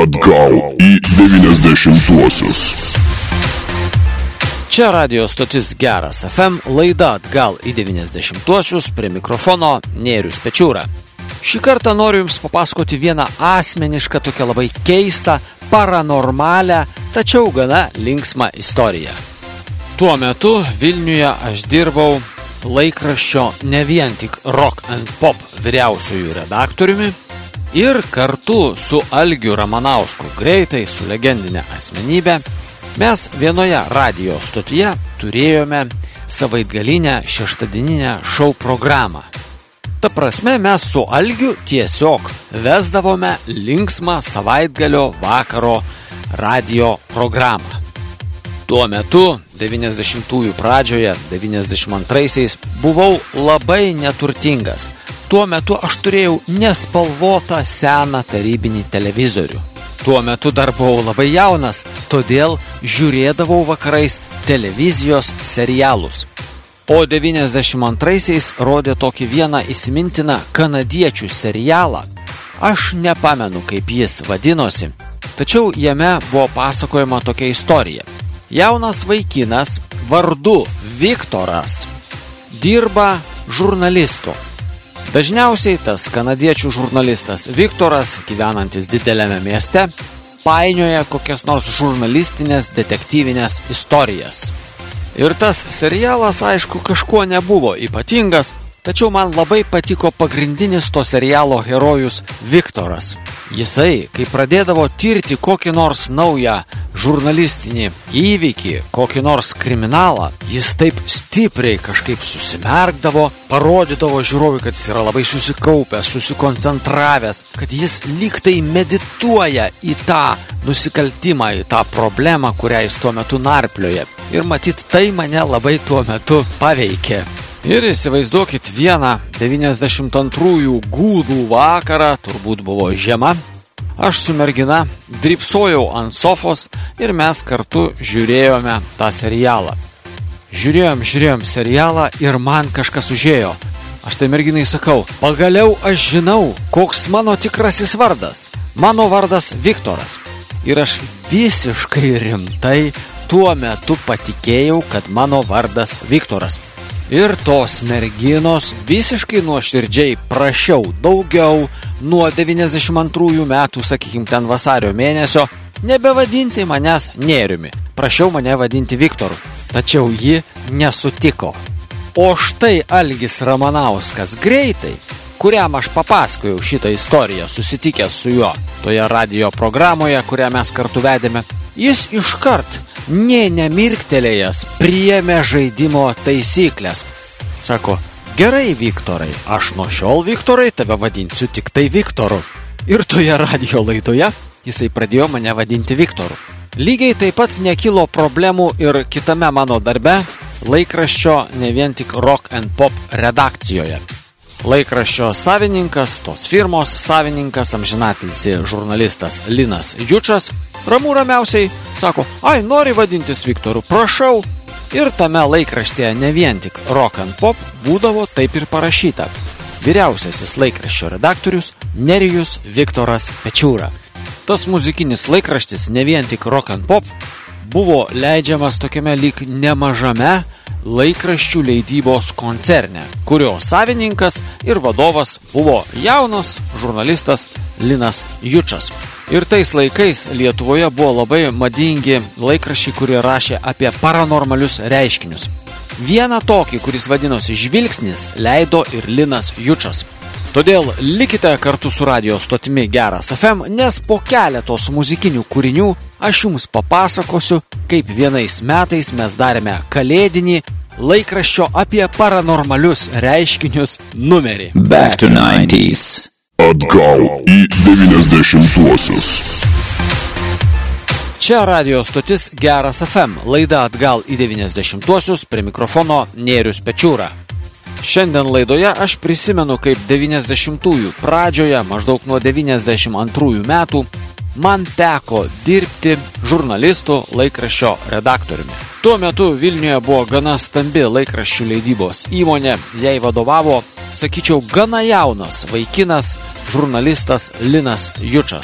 Atgal į 90-uosius. Čia radio stotis Geras FM, laida Atgal į 90-uosius, prie mikrofono Nėrius Pečiūra. Šį kartą noriu Jums papasakoti vieną asmenišką, tokią labai keistą, paranormalią, tačiau gana linksmą istoriją. Tuo metu Vilniuje aš dirbau laikraščio ne vien tik Rock and Pop vyriausiųjų redaktoriumi ir kartu su Algiu Ramanausku, greitai su legendinė asmenybė, mes vienoje radio stotyje turėjome savaitgalinę šeštadieninę šou programą. Ta prasme, mes su Algiu tiesiog vesdavome linksmą savaitgalio vakaro radio programą. Tuo metu, 90-ųjų pradžioje, 92-aisiais, buvau labai neturtingas. Tuo metu aš turėjau nespalvotą seną tarybinį televizorių. Tuo metu dar buvau labai jaunas, todėl žiūrėdavau vakarais televizijos serialus. O 92-aisiais rodė tokį vieną įsimintiną kanadiečių serialą. Aš nepamenu, kaip jis vadinosi, tačiau jame buvo pasakojama tokia istorija. Jaunas vaikinas vardu Viktoras dirba žurnalistu. Dažniausiai tas kanadiečių žurnalistas Viktoras, gyvenantis dideliame mieste, painioja kokias nors žurnalistinės detektyvinės istorijas. Ir tas serialas, aišku, kažkuo nebuvo ypatingas, tačiau man labai patiko pagrindinis to serialo herojus Viktoras. Jisai, kai pradėdavo tirti kokį nors naują žurnalistinį įvykį, kokį nors kriminalą, jis taip stipriai kažkaip susimerkdavo, parodydavo žiūrovui, kad jis yra labai susikaupęs, susikoncentravęs, kad jis lyg tai medituoja į tą nusikaltimą, į tą problemą, kurią jis tuo metu narplioja. Ir matyt, tai mane labai tuo metu paveikė. Ir įsivaizduokit vieną 92-ųjų gūdų vakarą, turbūt buvo žiema, aš su mergina drybsojau ant sofos ir mes kartu žiūrėjome tą serialą. Žiūrėjom serialą ir man kažkas užėjo. Aš tai merginai sakau, pagaliau aš žinau, koks mano tikrasis vardas. Mano vardas Viktoras. Ir aš visiškai rimtai tuo metu patikėjau, kad mano vardas Viktoras. Ir tos merginos visiškai nuoširdžiai prašiau daugiau nuo 92 metų, sakykim, ten vasario mėnesio, nebevadinti manęs Nėriumi. Prašiau mane vadinti Viktoru, tačiau ji nesutiko. O štai Algis Ramanauskas greitai, kuriam aš papasakojau šitą istoriją, susitikęs su juo toje radio programoje, kurią mes kartu vedėme, jis iškart nemirktelėjęs priėmė žaidimo taisyklės. Sako, gerai, Viktorai, aš nuo šiol, Viktorai, tave vadinsiu tik tai Viktoru. Ir toje radio laidoje jisai pradėjo mane vadinti Viktoru. Lygiai taip pat nekilo problemų ir kitame mano darbe, laikraščio ne vien tik Rock and Pop redakcijoje. Laikraščio savininkas, tos firmos savininkas, amžinatilsį žurnalistas Linas Jučas, ramiausiai sako, ai, nori vadintis Viktoru, prašau. Ir tame laikraštyje ne vien tik Rock and Pop būdavo taip ir parašyta. Vyriausiasis laikraščio redaktorius Nerijus Viktoras Pečiūra. Tas muzikinis laikraštis ne vien tik Rock and Pop buvo leidžiamas tokiame lyg nemažame laikraščių leidybos koncerne, kurio savininkas ir vadovas buvo jaunas žurnalistas Linas Jučas. Ir tais laikais Lietuvoje buvo labai madingi laikraščiai, kurie rašė apie paranormalius reiškinius. Vieną tokį, kuris vadinosi Žvilgsnis, leido ir Linas Jučas. Todėl likite kartu su radio stotimi Geras FM, nes po keletos muzikinių kūrinių aš jums papasakosiu, kaip vienais metais mes darėme kalėdinį laikraščio apie paranormalius reiškinius numerį. Back to 90s. Atgal į 90-uosius. Čia radio stotis Geras FM, laida Atgal į 90-uosius, prie mikrofono Nėrius Pečiūra. Šiandien laidoje aš prisimenu, kaip 90-ųjų pradžioje, maždaug nuo 92 metų, man teko dirbti žurnalistų laikraščio redaktoriumi. Tuo metu Vilniuje buvo gana stambi laikraščių leidybos įmonė, jai vadovavo, sakyčiau, gana jaunas vaikinas žurnalistas Linas Jučas.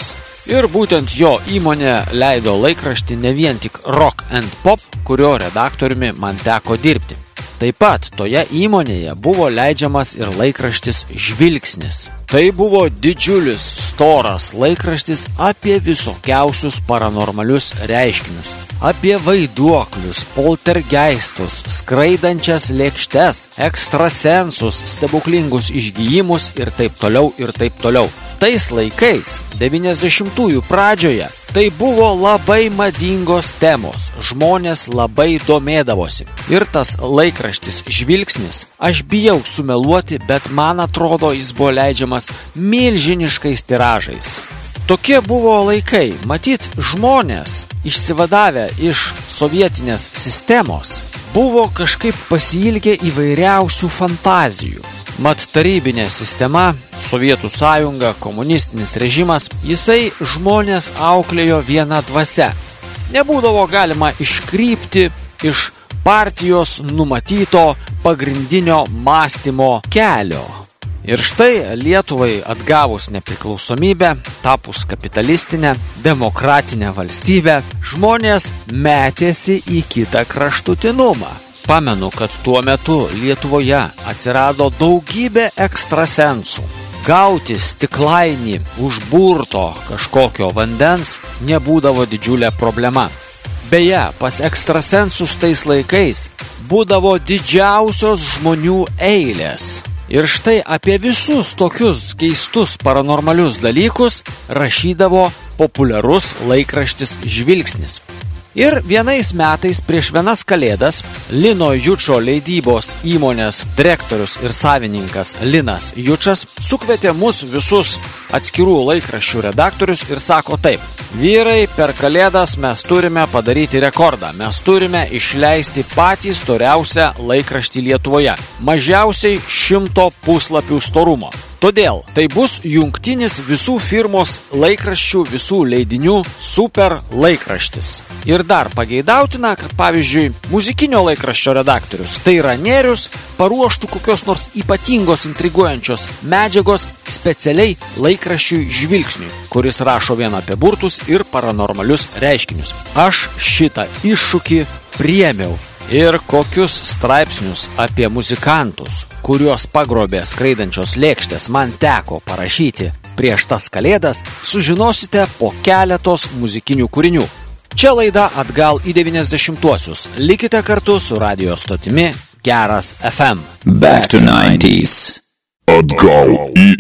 Ir būtent jo įmonė leido laikraštį ne vien tik Rock and Pop, kurio redaktoriumi man teko dirbti. Taip pat toje įmonėje buvo leidžiamas ir laikraštis Žvilgsnis. Tai buvo didžiulis, storas laikraštis apie visokiausius paranormalius reiškinius. Apie vaiduoklius, poltergeistus, skraidančias lėkštes, ekstrasensus, stebuklingus išgijimus ir taip toliau ir taip toliau. Tais laikais, 90-ųjų pradžioje, tai buvo labai madingos temos, žmonės labai domėdavosi. Ir tas laikraštis Žvilgsnis, aš bijau sumeluoti, bet man atrodo, jis buvo leidžiamas milžiniškais tiražais. Tokie buvo laikai, matyt, žmonės, išsivadavę iš sovietinės sistemos, buvo kažkaip pasiilgę įvairiausių fantazijų. Mat tarybinė sistema, Sovietų sąjunga, komunistinis režimas, jisai žmonės auklėjo viena dvasia. Nebūdavo galima iškrypti iš partijos numatyto pagrindinio mąstymo kelio. Ir štai Lietuvai atgavus nepriklausomybę, tapus kapitalistinę, demokratinę valstybę, žmonės metėsi į kitą kraštutinumą. Pamenu, kad tuo metu Lietuvoje atsirado daugybė ekstrasensų. Gauti stiklainį užburto kažkokio vandens nebūdavo didžiulė problema. Beje, pas ekstrasensus tais laikais būdavo didžiausios žmonių eilės. Ir štai apie visus tokius keistus paranormalius dalykus rašydavo populiarus laikraštis Žvilgsnis. Ir vienais metais prieš vienas kalėdas Lino Jučo leidybos įmonės direktorius ir savininkas Linas Jučas sukvietė mus visus atskirų laikraščių redaktorius ir sako taip: vyrai, per kalėdas mes turime padaryti rekordą, mes turime išleisti patį storiausią laikraštį Lietuvoje, mažiausiai 100 puslapių storumo. Todėl tai bus jungtinis visų firmos laikraščių, visų leidinių super laikraštis. Ir dar pageidautina, kad pavyzdžiui muzikinio laikraščio redaktorius, tai yra Nėrius, paruoštų kokios nors ypatingos intriguojančios medžiagos specialiai laikraščiui Žvilgsniui, kuris rašo vien apie burtus ir paranormalius reiškinius. Aš šitą iššūkį priėmiau. Ir kokius straipsnius apie muzikantus, kuriuos pagrobė skraidančios lėkštės, man teko parašyti prieš tas kalėdas, sužinosite po keletos muzikinių kūrinių. Čia laida Atgal į 90-uosius. Likite kartu su radijo stotimi Geras FM. Back to 90s. Atgal į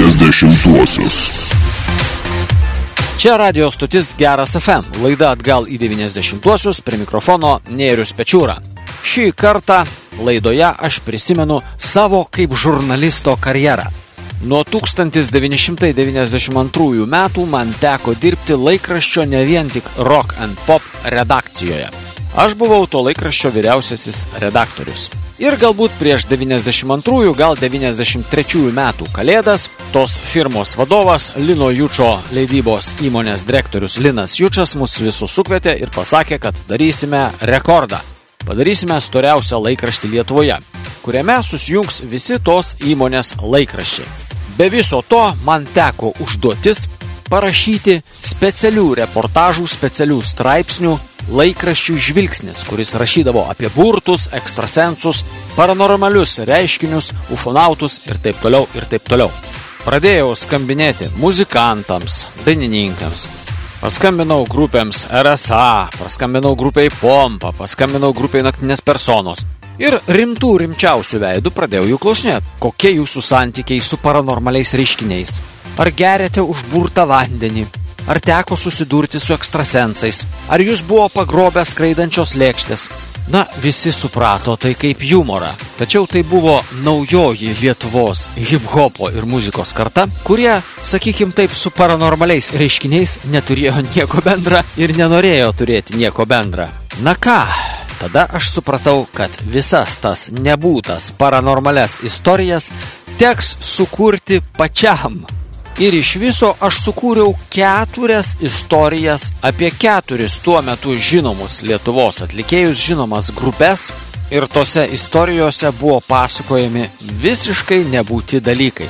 90-uosius. Čia radio stotis Geras FM, laida Atgal į 90-uosius, prie mikrofono Nėrius Pečiūra. Šį kartą laidoje aš prisimenu savo kaip žurnalisto karjerą. Nuo 1992 metų man teko dirbti laikraščio ne vien tik Rock and Pop redakcijoje. Aš buvau to laikraščio vyriausiasis redaktorius. Ir galbūt prieš 92, gal 93 metų kalėdas tos firmos vadovas, Lino Jučo leidybos įmonės direktorius Linas Jučas mus visus sukvietė ir pasakė, kad darysime rekordą. Padarysime storiausią laikraštį Lietuvoje, kuriame susijungs visi tos įmonės laikraščiai. Be viso to man teko užduotis parašyti specialių reportažų, specialių straipsnių laikraščių Žvilgsnis, kuris rašydavo apie burtus, ekstrasensus, paranormalius reiškinius, ufonautus ir taip toliau ir taip toliau. Pradėjau skambinėti muzikantams, dainininkams. Paskambinau grupėms RSA, paskambinau grupiai Pompa, paskambinau grupiai Naktinės personos. Ir rimčiausių veidų pradėjau jų klausinėti, kokie jūsų santykiai su paranormaliais reiškiniais. Ar geriate užburtą vandenį? Ar teko susidurti su ekstrasensais? Ar jūs buvo pagrobę skraidančios lėkštės? Na, visi suprato tai kaip humorą. Tačiau tai buvo naujoji Lietuvos hip-hopo ir muzikos karta, kurie, sakykim taip, su paranormaliais reiškiniais neturėjo nieko bendra ir nenorėjo turėti nieko bendra. Na ką, tada aš supratau, kad visas tas nebūtas paranormalias istorijas teks sukurti pačiam. Ir iš viso aš sukūriau 4 istorijas apie 4 tuo metu žinomus Lietuvos atlikėjus, žinomas grupės, ir tose istorijose buvo pasakojami visiškai nebūti dalykai.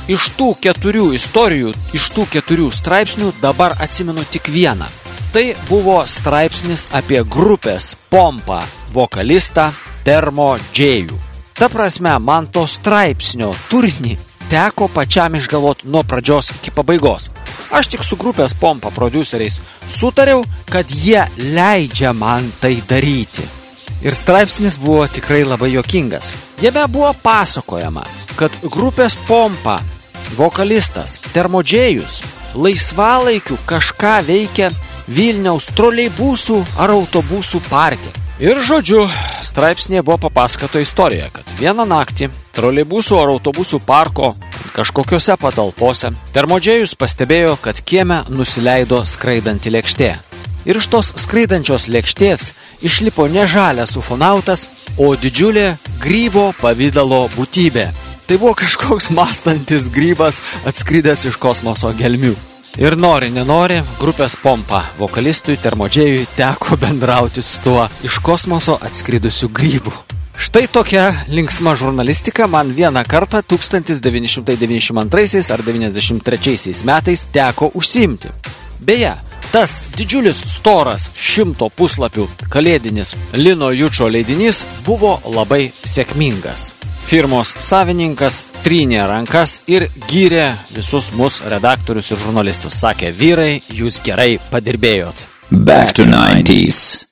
iš tų 4 istorijų, iš tų 4 straipsnių dabar atsimenu tik vieną. Tai buvo straipsnis apie grupės Pompa vokalistą Termo Džėjų. Ta prasme, man to straipsnio turinį teko pačiam išgalvoti nuo pradžios iki pabaigos. Aš tik su grupės Pompa prodiuseriais sutariau, kad jie leidžia man tai daryti. Ir straipsnis buvo tikrai labai juokingas. Jame buvo pasakojama, kad grupės Pompa vokalistas Termo Džėjus laisvalaikiu kažką veikia Vilniaus troleibusų ar autobusų parke. Ir žodžiu, straipsnėje buvo papasakota istorija, kad vieną naktį troleibusų ar autobusų parko kažkokiose patalpose Termo Džėjus pastebėjo, kad kieme nusileido skraidanti lėkštė. Ir iš tos skraidančios lėkštės išlipo ne žalias ufonautas, o didžiulė grybo pavidalo būtybė. Tai buvo kažkoks mąstantis grybas atskridęs iš kosmoso gelmių. Ir nori, nenori, grupės Pompa vokalistui Termo Džėjui teko bendrauti su tuo iš kosmoso atskridusiu grybu. Štai tokia linksma žurnalistika man vieną kartą 1992 ar 93 metais teko užsiimti. Beje, tas didžiulis storas 100 puslapių kalėdinis Lino Jučo leidinys buvo labai sėkmingas. Firmos savininkas trynė rankas ir gyrė visus mus redaktorius ir žurnalistus. Sakė, vyrai, jūs gerai padirbėjot. Back to 90s.